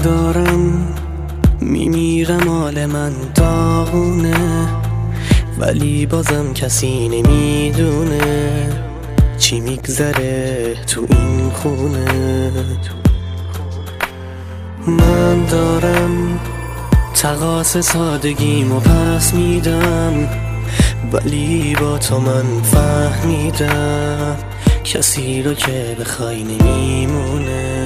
دارم میمیرم، حال من داغونه، ولی بازم کسی نمیدونه چی میگذره تو این خونه. من دارم تقاص سادگیمو پس میدم، ولی با تو من فهمیدم کسی رو که بخوای نمیمونه.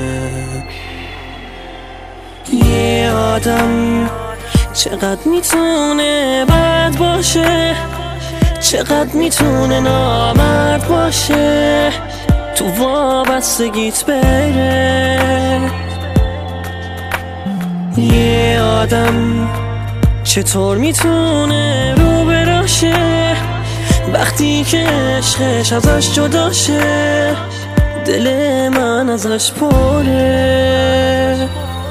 یه آدم چقدر میتونه بد باشه، چقدر میتونه نامرد باشه، تو وابستگیت بره. یه آدم چطور میتونه رو براشه وقتی که عشقش ازش جدا شه، دل من ازش پره.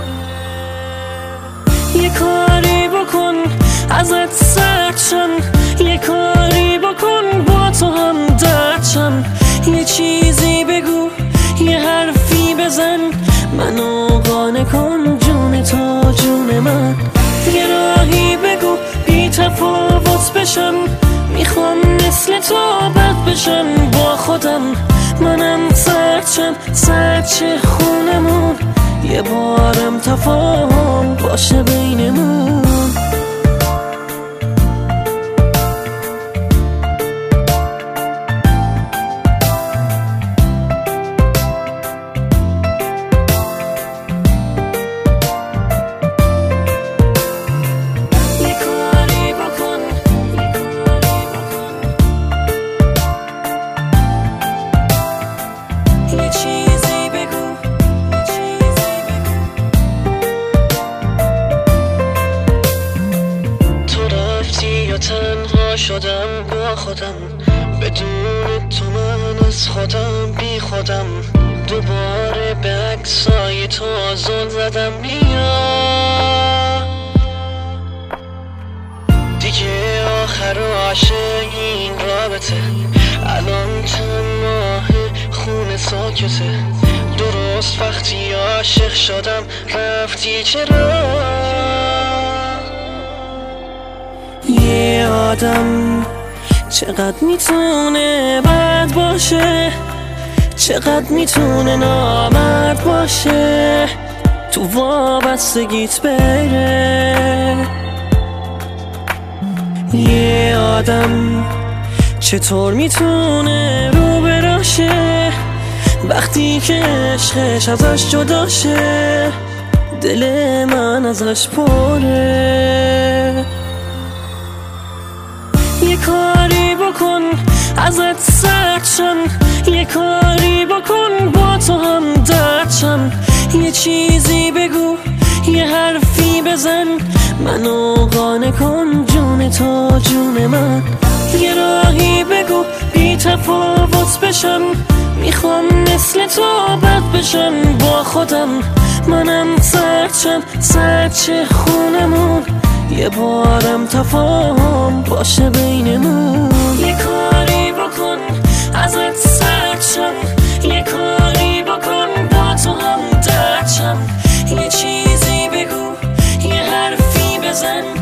یه کاری بکن ازت سرد شم، یه کاری بکن با تو هم درد شم، یه چیزی بگو، یه حرفی بزن، منو قانع کن جون تو جون من. یه راهی بگو بی تفاوت بشم، میخوام مثل تو بد بشم با خودم، منم سرد شم سرد چه خونمون، یه بارم تفاهم باشه بینمون. تنها شدم با خودم، بدون تو من از خودم بی خودم، دوباره به عکسای تو زل زدم. بیا دیگه آخر و عاشق این رابطه، الان چند ماه خونه ساکته، درست وقتی عاشق شدم رفتی چرا؟ یه آدم چقدر میتونه بد باشه، چقدر میتونه نامرد باشه، تو وابستگیت بره. یه آدم چطور میتونه رو براشه وقتی که عشقش ازش جدا شه، دل من ازش پره. یه کاری بکن ازت سرد شم، یه کاری بکن با تو هم درد شم، یه چیزی بگو، یه حرفی بزن، منو قانع کن جون تو جون من. یه راهی بگو بی تفاوت بشم، میخوام مثل تو بد بشم با خودم، منم سرد شم سرد چه خونمون، یه بارم تفاهم باشه بینمون. یه کاری بکن ازت سرد شم، یه کاری بکن با تو هم درد شم، یه چیزی بگو، یه حرفی بزن،